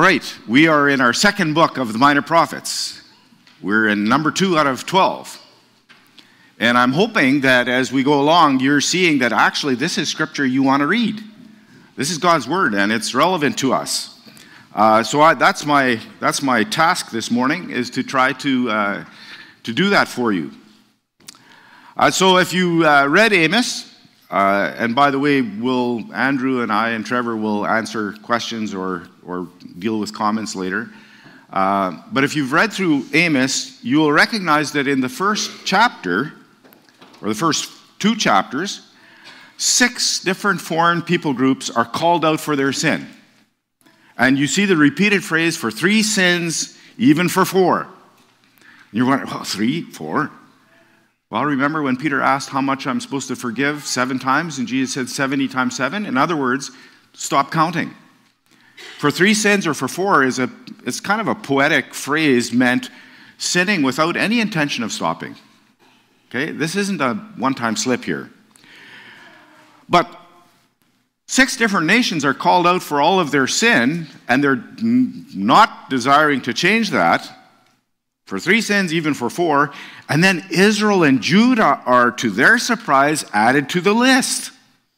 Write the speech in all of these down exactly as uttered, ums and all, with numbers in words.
All right, we are in our second book of the Minor Prophets. We're in number two out of twelve. And I'm hoping that as we go along, you're seeing that actually this is scripture you want to read. This is God's word, and it's relevant to us. Uh, so I, that's my that's my task this morning, is to try to uh, to do that for you. Uh, so if you uh, read Amos, uh, and by the way, we'll Andrew and I and Trevor will answer questions or or deal with comments later. Uh, but if you've read through Amos, you will recognize that in the first chapter, or the first two chapters, six different foreign people groups are called out for their sin. And you see the repeated phrase, for three sins, even for four. And you're wondering, well, three, four? Well, remember when Peter asked how much I'm supposed to forgive seven times, and Jesus said seventy times seven? In other words, stop counting. For three sins or for four is a it's kind of a poetic phrase meant sinning without any intention of stopping. Okay, this isn't a one-time slip here. But six different nations are called out for all of their sin, and they're n- not desiring to change that. For three sins, even for four. And then Israel and Judah are, to their surprise, added to the list.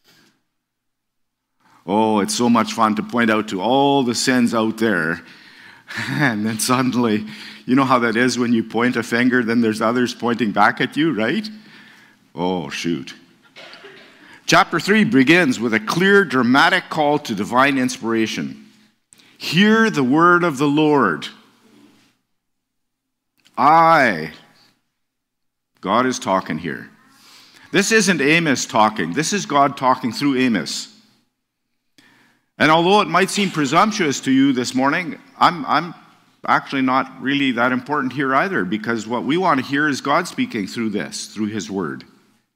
Oh, it's so much fun to point out to all the sins out there. And then suddenly, you know how that is when you point a finger, then there's others pointing back at you, right? Oh, shoot. Chapter three begins with a clear, dramatic call to divine inspiration. Hear the word of the Lord. I. God is talking here. This isn't Amos talking. This is God talking through Amos. And although it might seem presumptuous to you this morning, I'm, I'm actually not really that important here either, because what we want to hear is God speaking through this, through his word.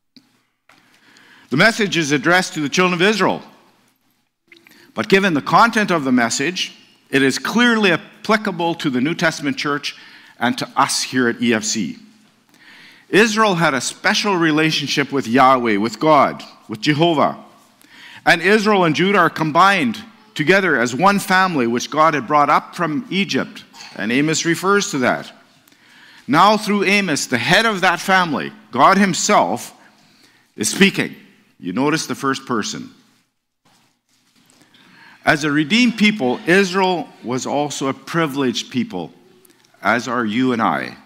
The message is addressed to the children of Israel. But given the content of the message, it is clearly applicable to the New Testament church and to us here at E F C. Israel had a special relationship with Yahweh, with God, with Jehovah. And Israel and Judah are combined together as one family, which God had brought up from Egypt. And Amos refers to that. Now through Amos, the head of that family, God himself, is speaking. You notice the first person. As a redeemed people, Israel was also a privileged people, as are you and I.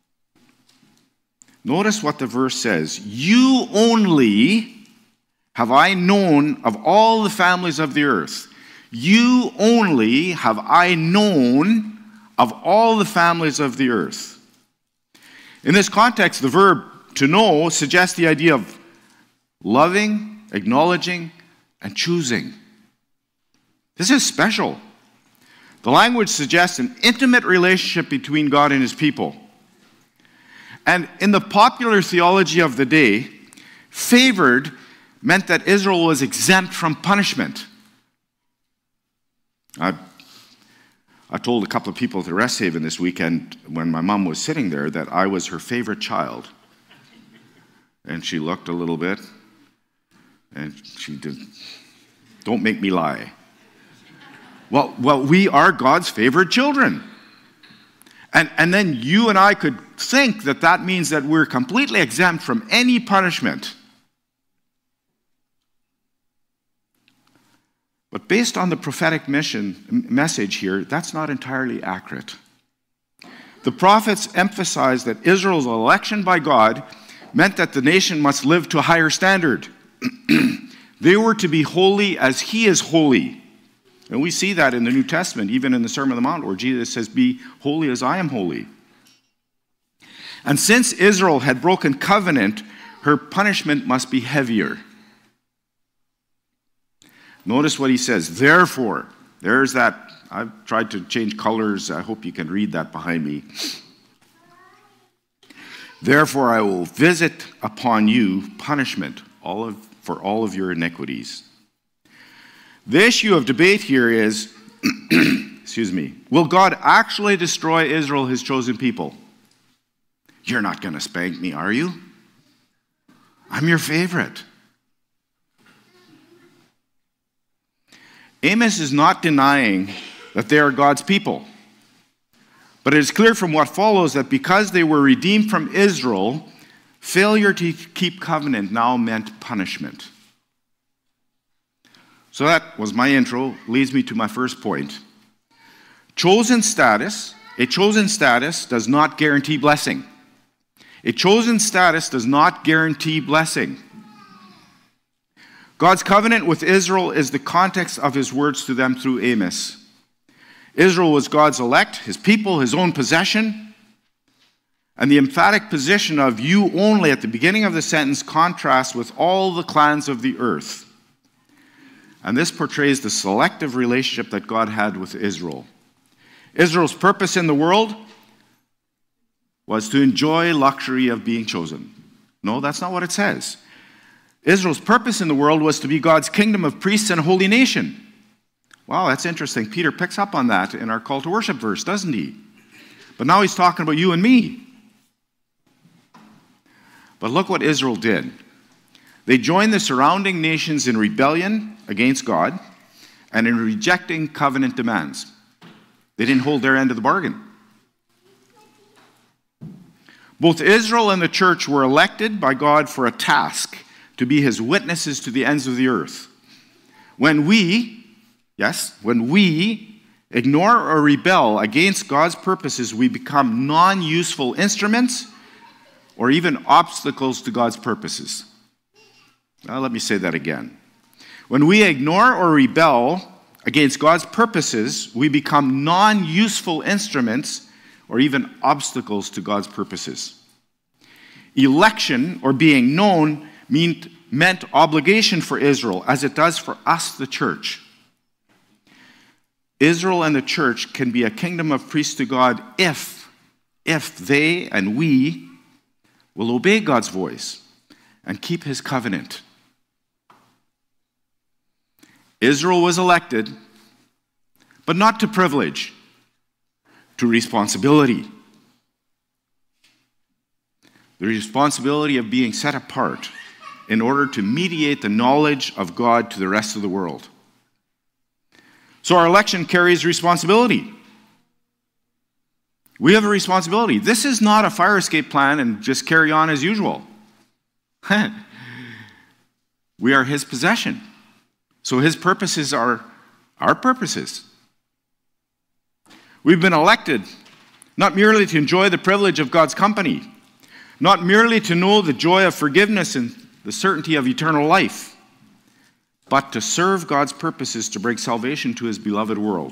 Notice what the verse says. You only have I known of all the families of the earth. You only have I known of all the families of the earth. In this context, the verb to know suggests the idea of loving, acknowledging, and choosing. This is special. The language suggests an intimate relationship between God and his people. And in the popular theology of the day, favored meant that Israel was exempt from punishment. I, I told a couple of people at the Rest Haven this weekend when my mom was sitting there that I was her favorite child. And she looked a little bit, and she did, don't make me lie. Well, well, we are God's favorite children. And, and then you and I could think that that means that we're completely exempt from any punishment. But based on the prophetic mission message here, that's not entirely accurate. The prophets emphasized that Israel's election by God meant that the nation must live to a higher standard. They were to be holy as he is holy. And we see that in the New Testament, even in the Sermon on the Mount, where Jesus says, be holy as I am holy. And since Israel had broken covenant, her punishment must be heavier. Notice what he says. Therefore, there's that. I've tried to change colors. I hope you can read that behind me. Therefore, I will visit upon you punishment all of, for all of your iniquities. The issue of debate here is, excuse me, will God actually destroy Israel, his chosen people? You're not going to spank me, are you? I'm your favorite. Amos is not denying that they are God's people. But it is clear from what follows that because they were redeemed from Israel, failure to keep covenant now meant punishment. So that was my intro, leads me to my first point. Chosen status, a chosen status does not guarantee blessing. A chosen status does not guarantee blessing. God's covenant with Israel is the context of his words to them through Amos. Israel was God's elect, his people, his own possession. And the emphatic position of you only at the beginning of the sentence contrasts with all the clans of the earth. And this portrays the selective relationship that God had with Israel. Israel's purpose in the world was to enjoy luxury of being chosen. No, that's not what it says. Israel's purpose in the world was to be God's kingdom of priests and a holy nation. Wow, that's interesting. Peter picks up on that in our call to worship verse, doesn't he? But now he's talking about you and me. But look what Israel did. They joined the surrounding nations in rebellion against God and in rejecting covenant demands. They didn't hold their end of the bargain. Both Israel and the church were elected by God for a task to be his witnesses to the ends of the earth. When we, yes, when we ignore or rebel against God's purposes, we become non-useful instruments or even obstacles to God's purposes. Now, let me say that again. When we ignore or rebel against God's purposes, we become non-useful instruments or even obstacles to God's purposes. Election, or being known, meant, meant obligation for Israel, as it does for us, the church. Israel and the church can be a kingdom of priests to God if, if they and we will obey God's voice and keep his covenant. Israel was elected, but not to privilege, to responsibility. The responsibility of being set apart in order to mediate the knowledge of God to the rest of the world. So our election carries responsibility. We have a responsibility. This is not a fire escape plan and just carry on as usual. We are his possession. So his purposes are our purposes. We've been elected not merely to enjoy the privilege of God's company, not merely to know the joy of forgiveness and the certainty of eternal life, but to serve God's purposes to bring salvation to his beloved world.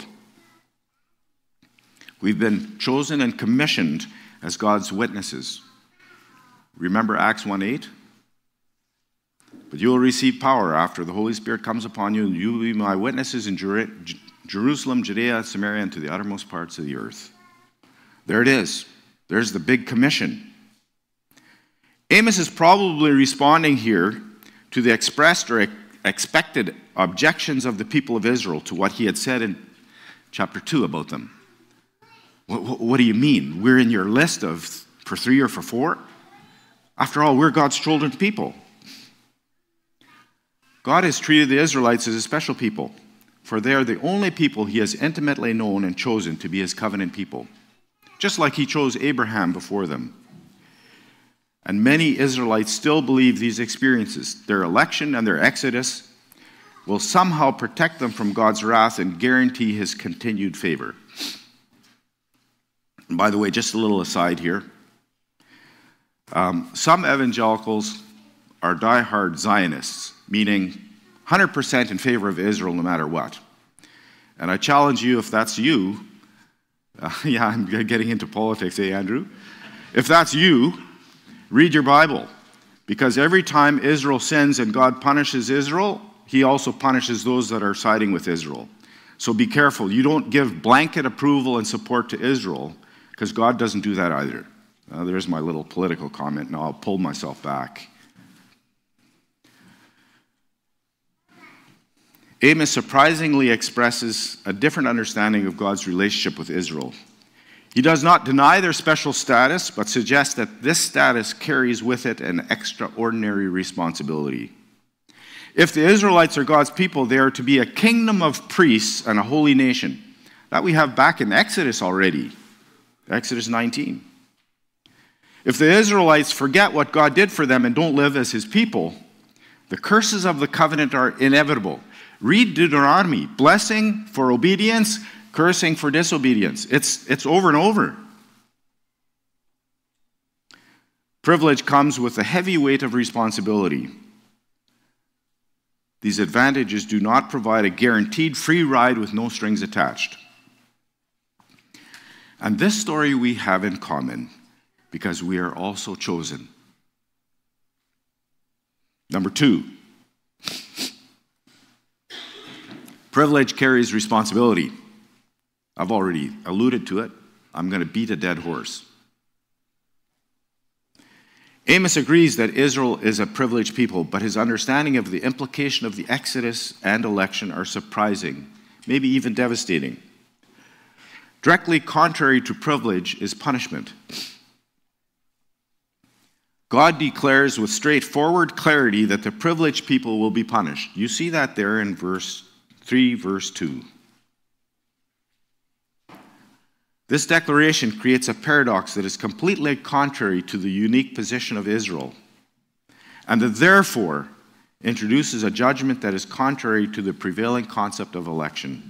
We've been chosen and commissioned as God's witnesses. Remember Acts one eight? But you will receive power after the Holy Spirit comes upon you, and you will be my witnesses in Jer- Jerusalem, Judea, Samaria, and to the uttermost parts of the earth. There it is. There's the big commission. Amos is probably responding here to the expressed or expected objections of the people of Israel to what he had said in chapter two about them. What, what do you mean? We're in your list of for three or for four? After all, we're God's chosen people. God has treated the Israelites as a special people, for they are the only people he has intimately known and chosen to be his covenant people, just like he chose Abraham before them. And many Israelites still believe these experiences, their election and their exodus, will somehow protect them from God's wrath and guarantee his continued favor. And by the way, just a little aside here. Um, some evangelicals are diehard Zionists, meaning one hundred percent in favor of Israel no matter what. And I challenge you, if that's you, uh, yeah, I'm getting into politics, eh, Andrew? If that's you, read your Bible. Because every time Israel sins and God punishes Israel, he also punishes those that are siding with Israel. So be careful. You don't give blanket approval and support to Israel, because God doesn't do that either. Uh, there's my little political comment. Now I'll pull myself back. Amos surprisingly expresses a different understanding of God's relationship with Israel. He does not deny their special status, but suggests that this status carries with it an extraordinary responsibility. If the Israelites are God's people, they are to be a kingdom of priests and a holy nation. That we have back in Exodus already, Exodus nineteen. If the Israelites forget what God did for them and don't live as his people, the curses of the covenant are inevitable. Read Deuteronomy, blessing for obedience, cursing for disobedience. It's, it's over and over. Privilege comes with a heavy weight of responsibility. These advantages do not provide a guaranteed free ride with no strings attached. And this story we have in common because we are also chosen. Number two, privilege carries responsibility. I've already alluded to it. I'm going to beat a dead horse. Amos agrees that Israel is a privileged people, but his understanding of the implication of the Exodus and election are surprising, maybe even devastating. Directly contrary to privilege is punishment. God declares with straightforward clarity that the privileged people will be punished. You see that there in verse three, verse two. This declaration creates a paradox that is completely contrary to the unique position of Israel, and that therefore introduces a judgment that is contrary to the prevailing concept of election.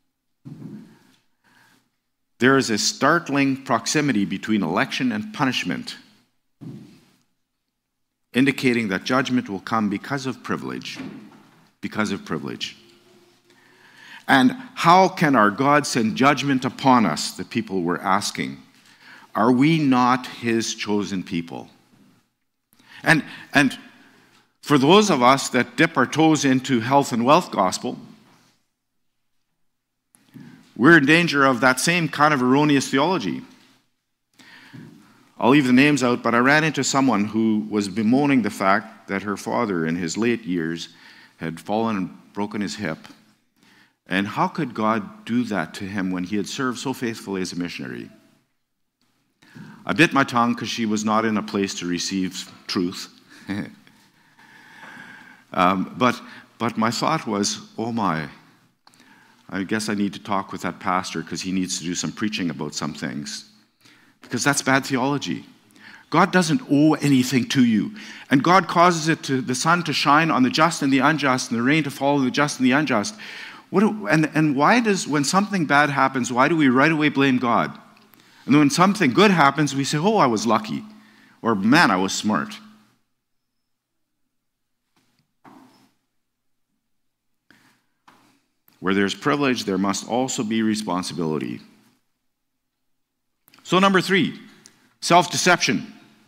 There is a startling proximity between election and punishment, indicating that judgment will come because of privilege, because of privilege. And how can our God send judgment upon us, the people were asking? Are we not his chosen people? And, and for those of us that dip our toes into health and wealth gospel, we're in danger of that same kind of erroneous theology. I'll leave the names out, but I ran into someone who was bemoaning the fact that her father in his late years had fallen and broken his hip. And how could God do that to him when he had served so faithfully as a missionary? I bit my tongue because she was not in a place to receive truth. um, but, but my thought was, oh my, I guess I need to talk with that pastor because he needs to do some preaching about some things. Because that's bad theology. God doesn't owe anything to you. And God causes it to the sun to shine on the just and the unjust, and the rain to fall on the just and the unjust. What do, and, and why does, when something bad happens, why do we right away blame God? And when something good happens, we say, oh, I was lucky. Or, man, I was smart. Where there's privilege, there must also be responsibility. So number three, self-deception.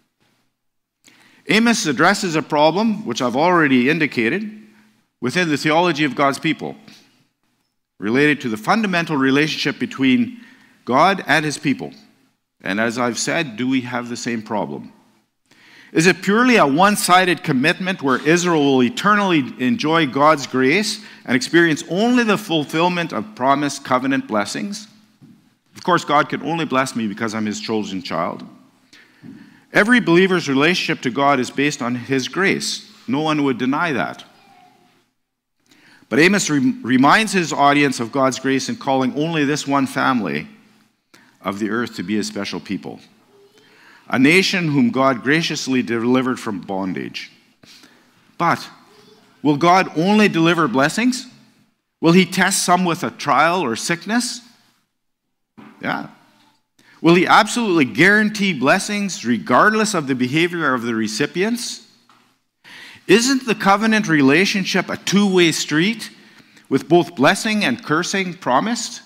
Amos addresses a problem, which I've already indicated, within the theology of God's people, related to the fundamental relationship between God and his people. And as I've said, do we have the same problem? Is it purely a one-sided commitment where Israel will eternally enjoy God's grace and experience only the fulfillment of promised covenant blessings? Of course, God can only bless me because I'm his chosen child. Every believer's relationship to God is based on his grace. No one would deny that. But Amos re- reminds his audience of God's grace in calling only this one family of the earth to be his special people, a nation whom God graciously delivered from bondage. But will God only deliver blessings? Will he test some with a trial or sickness? Yeah. Will he absolutely guarantee blessings regardless of the behavior of the recipients? Isn't the covenant relationship a two-way street with both blessing and cursing promised?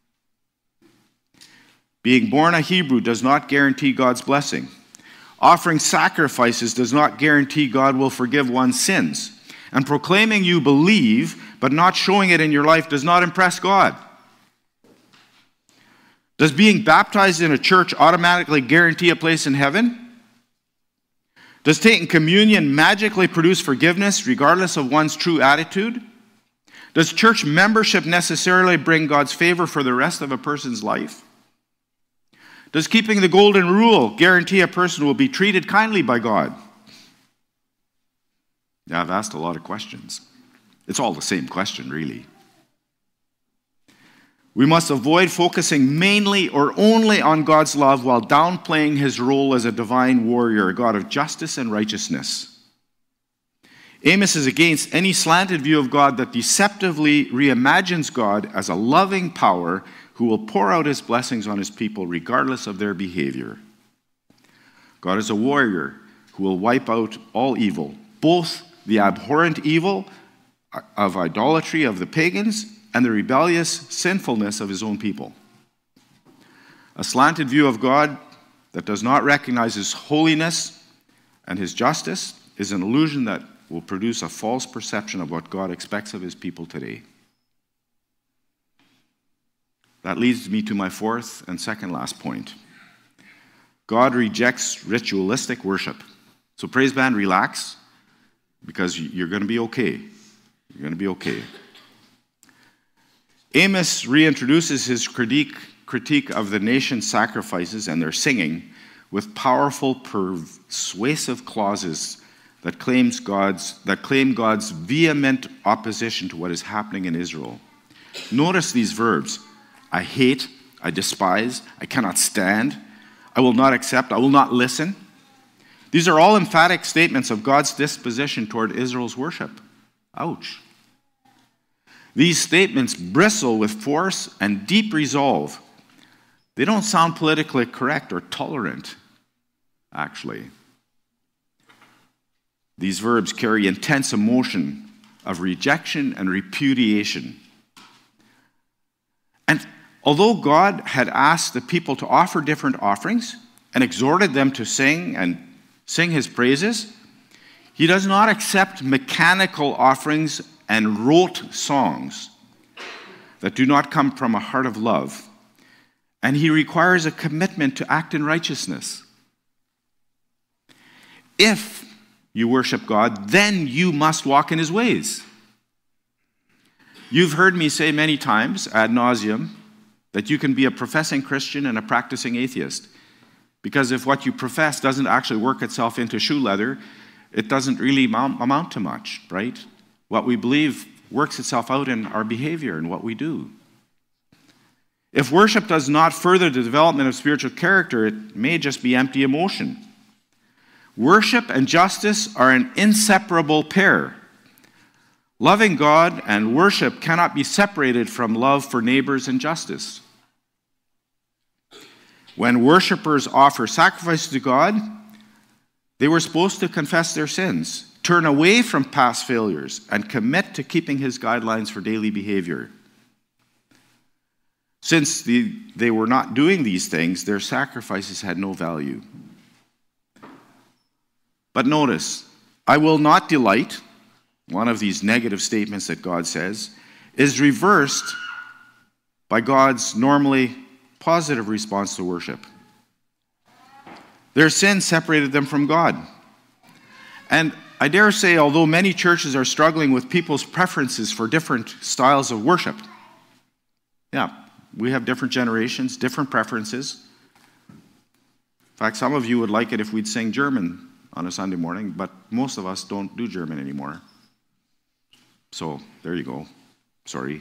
Being born a Hebrew does not guarantee God's blessing. Offering sacrifices does not guarantee God will forgive one's sins. And proclaiming you believe, but not showing it in your life does not impress God. Does being baptized in a church automatically guarantee a place in heaven? Does taking communion magically produce forgiveness regardless of one's true attitude? Does church membership necessarily bring God's favor for the rest of a person's life? Does keeping the golden rule guarantee a person will be treated kindly by God? Yeah, I've asked a lot of questions. It's all the same question, really. We must avoid focusing mainly or only on God's love while downplaying his role as a divine warrior, a God of justice and righteousness. Amos is against any slanted view of God that deceptively reimagines God as a loving power who will pour out his blessings on his people regardless of their behavior. God is a warrior who will wipe out all evil, both the abhorrent evil of idolatry of the pagans and the rebellious sinfulness of his own people. A slanted view of God that does not recognize his holiness and his justice is an illusion that will produce a false perception of what God expects of his people today. That leads me to my fourth and second last point. God rejects ritualistic worship. So praise band, relax, because you're going to be okay. You're going to be okay. Amos reintroduces his critique, critique of the nation's sacrifices and their singing with powerful, persuasive clauses that claims God's that claim God's vehement opposition to what is happening in Israel. Notice these verbs: I hate, I despise, I cannot stand, I will not accept, I will not listen. These are all emphatic statements of God's disposition toward Israel's worship. Ouch. These statements bristle with force and deep resolve. They don't sound politically correct or tolerant, actually. These verbs carry intense emotion of rejection and repudiation. And although God had asked the people to offer different offerings and exhorted them to sing and sing his praises, he does not accept mechanical offerings and rote songs that do not come from a heart of love. And he requires a commitment to act in righteousness. If you worship God, then you must walk in his ways. You've heard me say many times, ad nauseum, that you can be a professing Christian and a practicing atheist. Because if what you profess doesn't actually work itself into shoe leather, it doesn't really amount, amount to much, right? What we believe works itself out in our behavior and what we do. If worship does not further the development of spiritual character, it may just be empty emotion. Worship and justice are an inseparable pair. Loving God and worship cannot be separated from love for neighbors and justice. When worshipers offer sacrifices to God, they were supposed to confess their sins, turn away from past failures, and commit to keeping his guidelines for daily behavior. Since the, they were not doing these things, their sacrifices had no value. But notice, I will not delight, one of these negative statements that God says, is reversed by God's normally positive response to worship. Their sin separated them from God. And I dare say, although many churches are struggling with people's preferences for different styles of worship, yeah, we have different generations, different preferences. In fact, some of you would like it if we'd sing German on a Sunday morning, but most of us don't do German anymore. So, there you go. Sorry.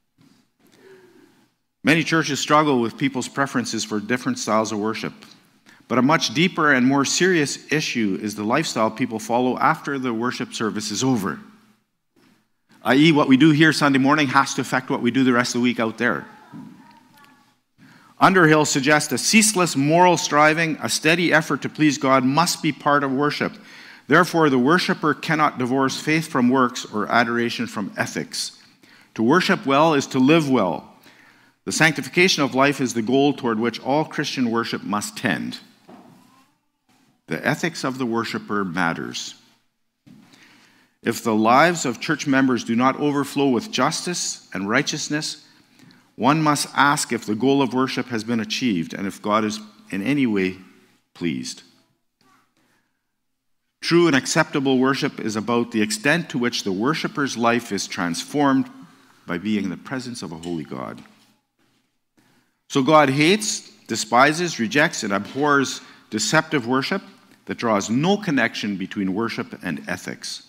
Many churches struggle with people's preferences for different styles of worship. But a much deeper and more serious issue is the lifestyle people follow after the worship service is over. that is, what we do here Sunday morning has to affect what we do the rest of the week out there. Underhill suggests a ceaseless moral striving, a steady effort to please God must be part of worship. Therefore, the worshiper cannot divorce faith from works or adoration from ethics. To worship well is to live well. The sanctification of life is the goal toward which all Christian worship must tend. The ethics of the worshiper matters. If the lives of church members do not overflow with justice and righteousness, one must ask if the goal of worship has been achieved and if God is in any way pleased. True and acceptable worship is about the extent to which the worshiper's life is transformed by being in the presence of a holy God. So God hates, despises, rejects, and abhors deceptive worship that draws no connection between worship and ethics.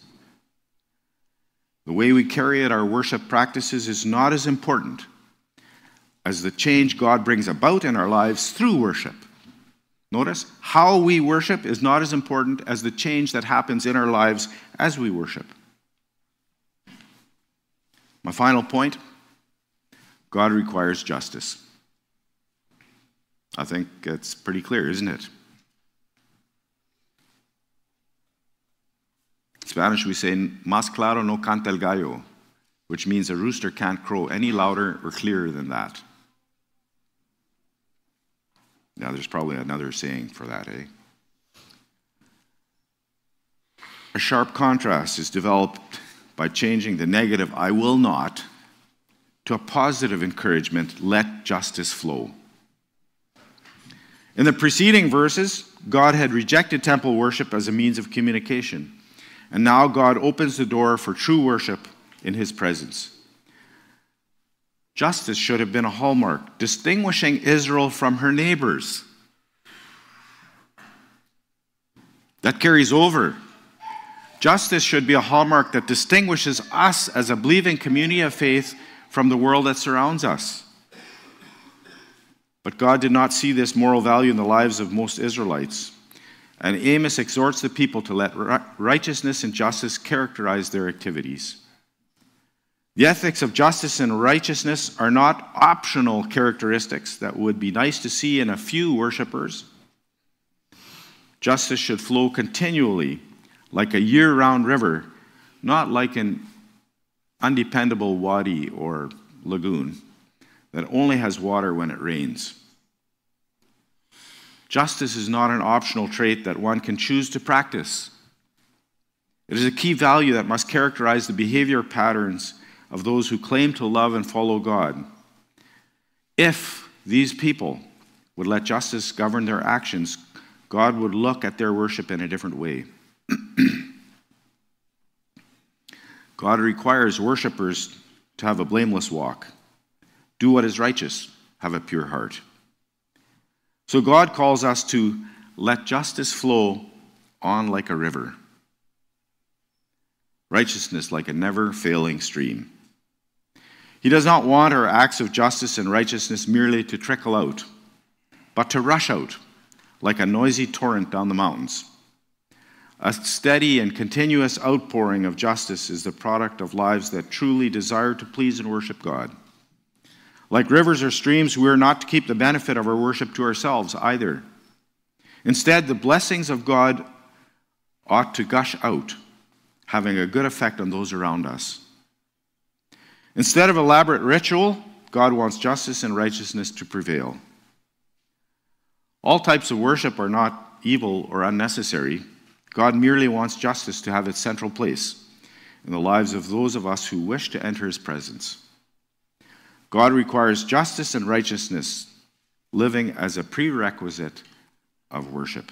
The way we carry out our worship practices is not as important as the change God brings about in our lives through worship. Notice, how we worship is not as important as the change that happens in our lives as we worship. My final point, God requires justice. I think it's pretty clear, isn't it? In Spanish, we say, más claro no canta el gallo, which means a rooster can't crow any louder or clearer than that. Now, there's probably another saying for that, eh? A sharp contrast is developed by changing the negative, I will not, to a positive encouragement, let justice flow. In the preceding verses, God had rejected temple worship as a means of communication. And now God opens the door for true worship in his presence. Justice should have been a hallmark, distinguishing Israel from her neighbors. That carries over. Justice should be a hallmark that distinguishes us as a believing community of faith from the world that surrounds us. But God did not see this moral value in the lives of most Israelites. And Amos exhorts the people to let righteousness and justice characterize their activities. The ethics of justice and righteousness are not optional characteristics that would be nice to see in a few worshipers. Justice should flow continually, like a year-round river, not like an undependable wadi or lagoon that only has water when it rains. Justice is not an optional trait that one can choose to practice. It is a key value that must characterize the behavior patterns of those who claim to love and follow God. If these people would let justice govern their actions, God would look at their worship in a different way. God requires worshipers to have a blameless walk, do what is righteous, have a pure heart. So God calls us to let justice flow on like a river, righteousness like a never-failing stream. He does not want our acts of justice and righteousness merely to trickle out, but to rush out like a noisy torrent down the mountains. A steady and continuous outpouring of justice is the product of lives that truly desire to please and worship God. Like rivers or streams, we are not to keep the benefit of our worship to ourselves either. Instead, the blessings of God ought to gush out, having a good effect on those around us. Instead of elaborate ritual, God wants justice and righteousness to prevail. All types of worship are not evil or unnecessary. God merely wants justice to have its central place in the lives of those of us who wish to enter his presence. God requires justice and righteousness, living as a prerequisite of worship.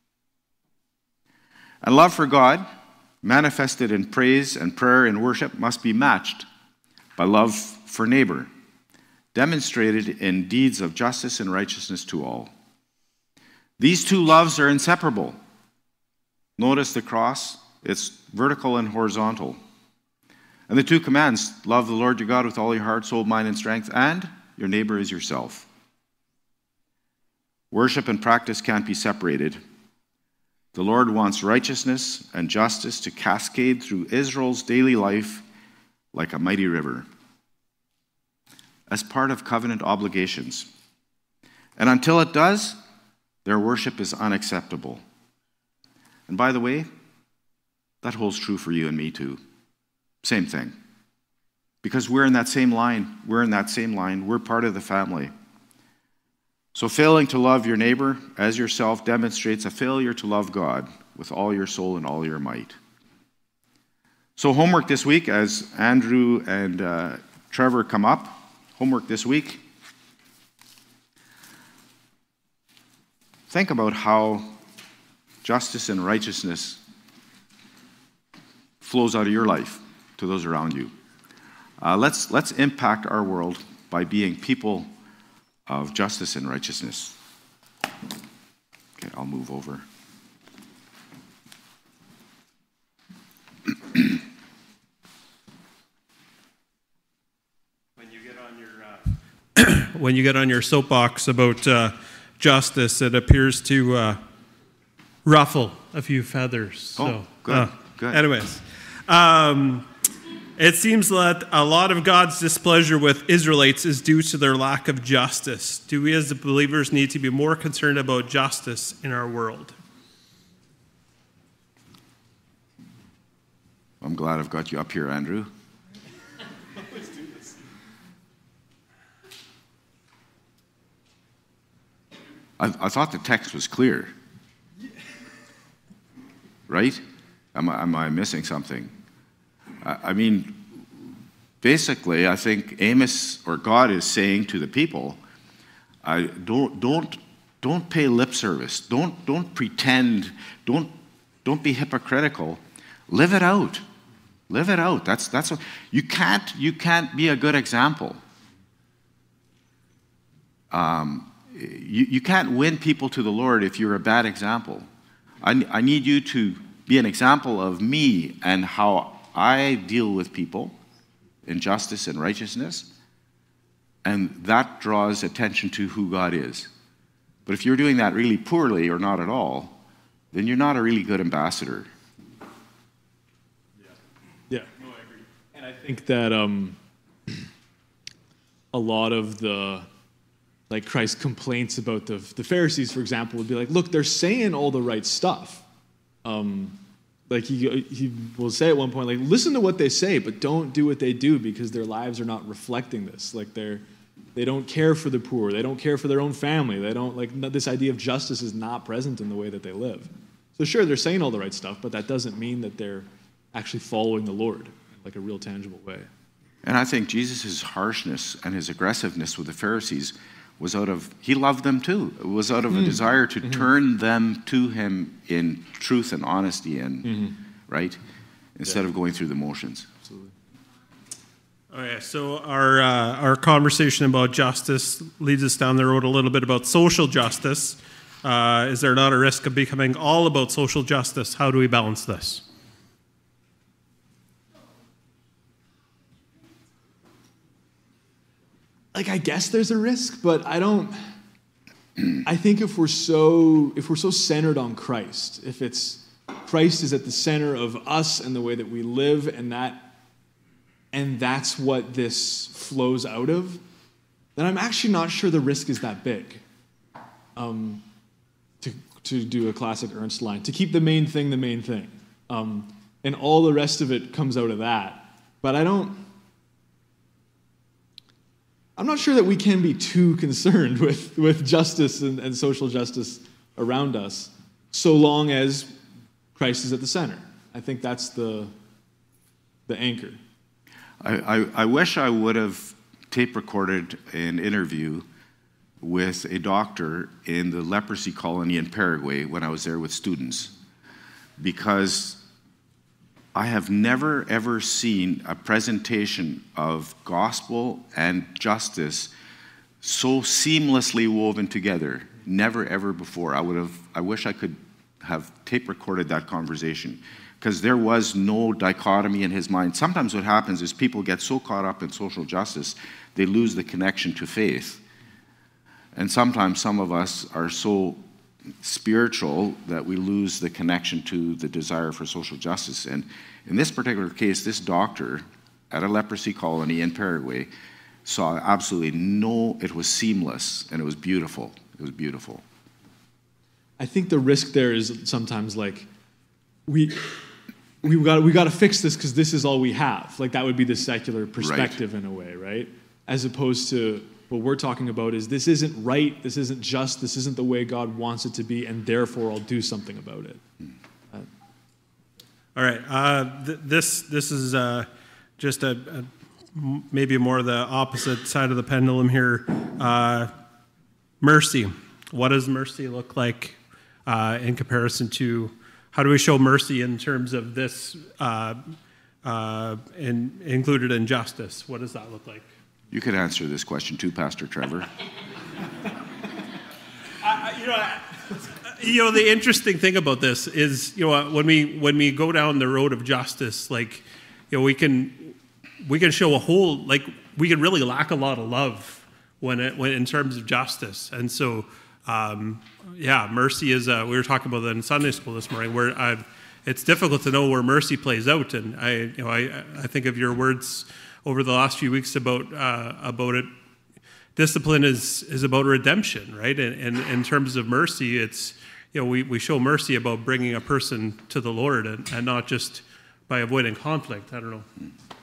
And love for God, manifested in praise and prayer in worship, must be matched by love for neighbor, demonstrated in deeds of justice and righteousness to all. These two loves are inseparable. Notice the cross, it's vertical and horizontal. And the two commands, love the Lord your God with all your heart, soul, mind, and strength, and your neighbor as yourself. Worship and practice can't be separated. The Lord wants righteousness and justice to cascade through Israel's daily life like a mighty river, as part of covenant obligations. And until it does, their worship is unacceptable. And by the way, that holds true for you and me too. Same thing. Because we're in that same line. We're in that same line. We're part of the family. So failing to love your neighbor as yourself demonstrates a failure to love God with all your soul and all your might. So homework this week, as Andrew and uh, Trevor come up. Homework this week. Think about how justice and righteousness flows out of your life to those around you. Uh, let's, let's impact our world by being people of justice and righteousness. Okay, I'll move over. When you get on your uh, when you get on your soapbox about uh, justice, it appears to uh, ruffle a few feathers. So, oh, good, uh, good. Anyways, um, it seems that a lot of God's displeasure with Israelites is due to their lack of justice. Do we as the believers need to be more concerned about justice in our world? I'm glad I've got you up here, Andrew. Let's do this. I, I thought the text was clear. Right? Am I, am I missing something? I, I mean, basically, I think Amos, or God, is saying to the people, I don't, don't, don't pay lip service. Don't, don't pretend. Don't, don't be hypocritical. Live it out. Live it out. That's, that's what, you can't, you can't be a good example. Um, you, you can't win people to the Lord if you're a bad example. I, I need you to be an example of me and how I deal with people in justice and righteousness, and that draws attention to who God is. But if you're doing that really poorly or not at all, then you're not a really good ambassador. Yeah, no, I agree. And I think that um, a lot of the, like Christ's complaints about the, the Pharisees, for example, would be like, look, they're saying all the right stuff. Um, like he, he will say at one point, like, listen to what they say, but don't do what they do because their lives are not reflecting this. Like they're, they don't care for the poor. They don't care for their own family. They don't, like, this idea of justice is not present in the way that they live. So sure, they're saying all the right stuff, but that doesn't mean that they're actually following the Lord in like a real tangible way. And I think Jesus' harshness and his aggressiveness with the Pharisees was out of, he loved them too. It was out of mm. a desire to mm-hmm. turn them to him in truth and honesty, and mm-hmm. right? Instead yeah. of going through the motions. Absolutely. Okay, so our, uh, our conversation about justice leads us down the road a little bit about social justice. Uh, is there not a risk of becoming all about social justice? How do we balance this? Like, I guess there's a risk, but I don't, I think if we're so, if we're so centered on Christ, if it's, Christ is at the center of us and the way that we live, and that, and that's what this flows out of, then I'm actually not sure the risk is that big. Um, to, to do a classic Ernst line, to keep the main thing the main thing. Um, and all the rest of it comes out of that. But I don't, I'm not sure that we can be too concerned with, with justice and, and social justice around us, so long as Christ is at the center. I think that's the, the anchor. I, I, I wish I would have tape recorded an interview with a doctor in the leprosy colony in Paraguay when I was there with students, because I have never, ever seen a presentation of gospel and justice so seamlessly woven together. Never, ever before. I would have, I wish I could have tape recorded that conversation, because there was no dichotomy in his mind. Sometimes what happens is people get so caught up in social justice, they lose the connection to faith. And sometimes some of us are so spiritual that we lose the connection to the desire for social justice. And in this particular case, this doctor at a leprosy colony in Paraguay saw absolutely no, it was seamless, and it was beautiful. It was beautiful. I think the risk there is sometimes like, we we got we got to fix this because this is all we have. Like that would be the secular perspective right. in a way, right? As opposed to what we're talking about is this isn't right, this isn't just, this isn't the way God wants it to be, and therefore I'll do something about it. Uh, All right, uh, th- this this is uh, just a, a maybe more the opposite side of the pendulum here. Uh, mercy. What does mercy look like uh, in comparison to, how do we show mercy in terms of this uh, uh, in, included in justice? What does that look like? You could answer this question too, Pastor Trevor. I, you know, I, you know, the interesting thing about this is, you know, when we when we go down the road of justice, like, you know, we can we can show a whole, like, we can really lack a lot of love when it when in terms of justice. And so, um, yeah, mercy is. A, we were talking about that in Sunday school this morning, where I've, it's difficult to know where mercy plays out. And I, you know, I I think of your words over the last few weeks about uh, about it. Discipline is is about redemption, right? And, and in terms of mercy, it's, you know, we, we show mercy about bringing a person to the Lord, and, and not just by avoiding conflict. I don't know.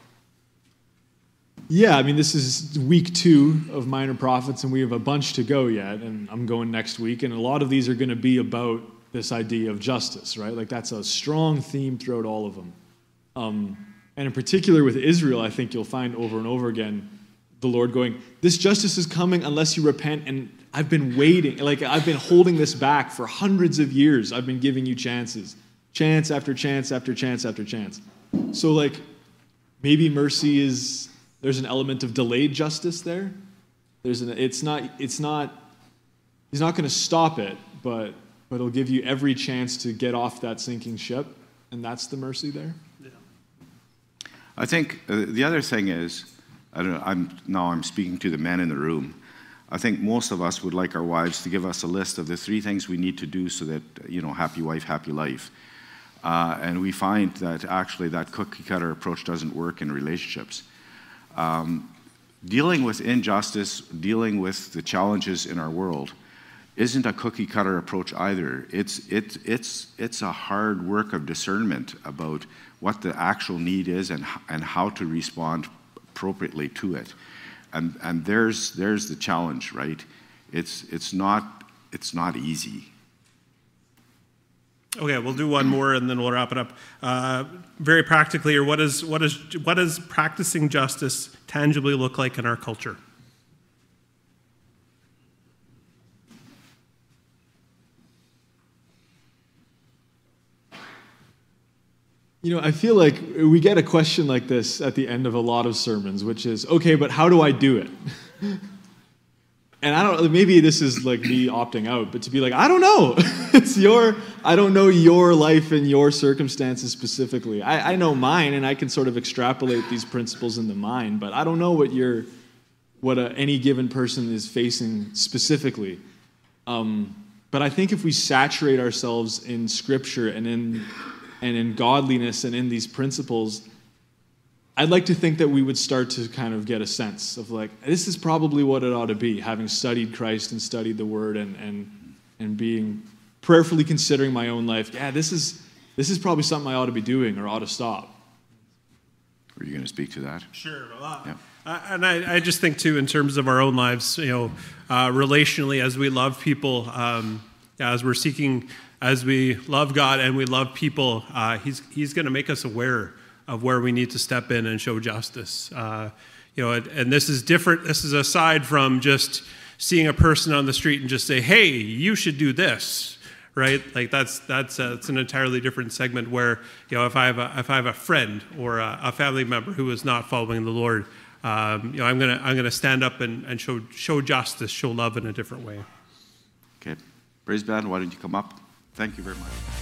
Yeah, I mean, this is week two of Minor Prophets, and we have a bunch to go yet, and I'm going next week, and a lot of these are going to be about this idea of justice, right? Like, that's a strong theme throughout all of them. Um, and in particular with Israel, I think you'll find over and over again the Lord going, this justice is coming unless you repent, and I've been waiting, like I've been holding this back for hundreds of years. I've been giving you chances, chance after chance after chance after chance. So like, maybe mercy is, there's an element of delayed justice there. There's an, it's not, it's not, he's not going to stop it, but, but he'll give you every chance to get off that sinking ship, and that's the mercy there. Yeah. I think uh, the other thing is, I don't know, I'm, now I'm speaking to the men in the room. I think most of us would like our wives to give us a list of the three things we need to do so that, you know, happy wife, happy life. Uh, and we find that actually that cookie cutter approach doesn't work in relationships. Um, dealing with injustice, dealing with the challenges in our world isn't a cookie cutter approach either. It's, it, it's, it's a hard work of discernment about what the actual need is and, and how to respond appropriately to it, and and there's there's the challenge, right? It's it's not it's not easy. Okay, we'll do one more and then we'll wrap it up. Uh, very practically, or what is what is what does practicing justice tangibly look like in our culture? You know, I feel like we get a question like this at the end of a lot of sermons, which is, okay, but how do I do it? And I don't, maybe this is like me opting out, but to be like, I don't know. It's your, I don't know your life and your circumstances specifically. I, I know mine, and I can sort of extrapolate these principles into mine, but I don't know what your, what a, any given person is facing specifically. Um, but I think if we saturate ourselves in Scripture and in and in godliness and in these principles, I'd like to think that we would start to kind of get a sense of like, this is probably what it ought to be, having studied Christ and studied the Word and and and being prayerfully considering my own life. Yeah, this is this is probably something I ought to be doing or ought to stop. Are you going to speak to that? Sure. Uh, yeah. uh, and I, I just think too, in terms of our own lives, you know, uh, relationally, as we love people, um, as we're seeking. As we love God and we love people, uh, he's he's going to make us aware of where we need to step in and show justice. Uh, you know, and, and this is different. This is aside from just seeing a person on the street and just say, "Hey, you should do this," right? Like that's that's uh, it's an entirely different segment. Where, you know, if I have a if I have a friend or a, a family member who is not following the Lord, um, you know, I'm gonna I'm gonna stand up and, and show show justice, show love in a different way. Okay, praise band. Why don't you come up? Thank you very much.